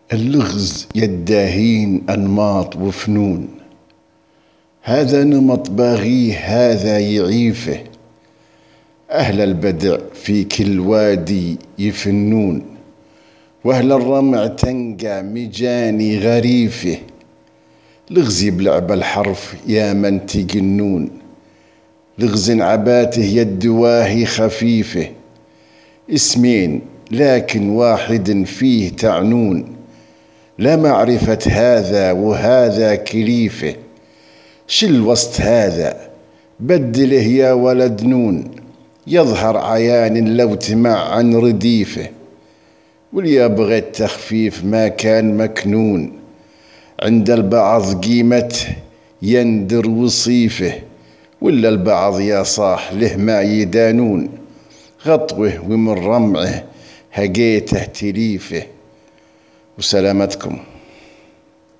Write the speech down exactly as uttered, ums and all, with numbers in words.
اللغز يداهين أنماط وفنون، هذا نمط باغيه هذا يعيفه. أهل البدع في كل وادي يفنون، وأهل الرمع تنقع مجاني غريفه. لغز يبلع بالحرف يا من تجنون، لغز عباته يد واهي خفيفه. اسمين لكن واحد فيه تعنون، لا معرفة هذا وهذا كليفه. شل وسط هذا بدله يا ولد نون، يظهر عيان لو تمع عن رديفه. واليا بغى التخفيف ما كان مكنون، عند البعض قيمته يندر وصيفه. ولا البعض يا صاح له ما يدانون، غطوه ومن رمعه هقيته تليفه. وسلامتكم.